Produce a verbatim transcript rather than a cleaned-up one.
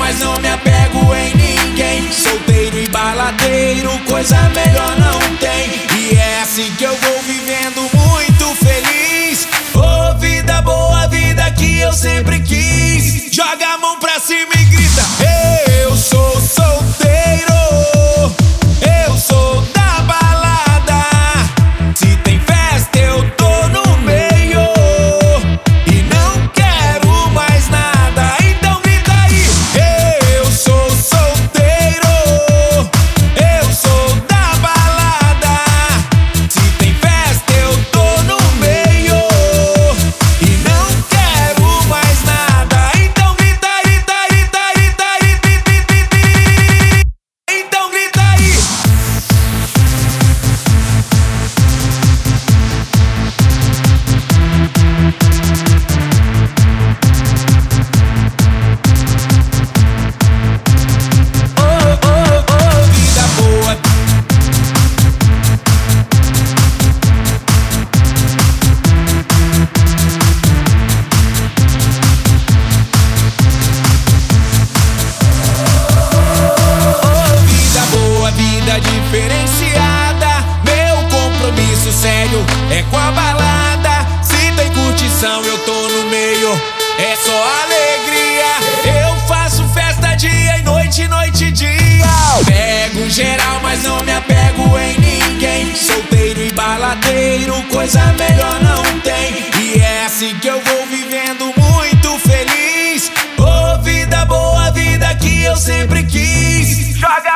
mas não me apego em ninguém. Solteiro e baladeiro, coisa melhor não tem. E é assim que eu vou vivendo muito feliz. Oh, vida boa, vida que eu sempre quis. Joga a mão pra cima e grita: eu sou solteiro, eu sou da balada. Se tem festa eu tô no meio e não quero mais nada. Então grita aí: eu sou solteiro, eu sou da balada. Se tem festa eu tô no meio e não quero mais nada. Então grita aí, grita aí, grita aí, grita aí. Então grita aí. Oh, oh, oh, vida boa. Oh, vida boa, vida diferenciada. Meu compromisso sério é com a balada. Se tem curtição eu tô no meio, é só alegria. Eu faço festa dia e noite, noite e dia. Pego geral, mas não me apego em ninguém. Solteiro e baladeiro, coisa melhor não tem. E é assim que eu vou vivendo muito feliz. Oh, vida boa, vida que eu sempre quis. Joga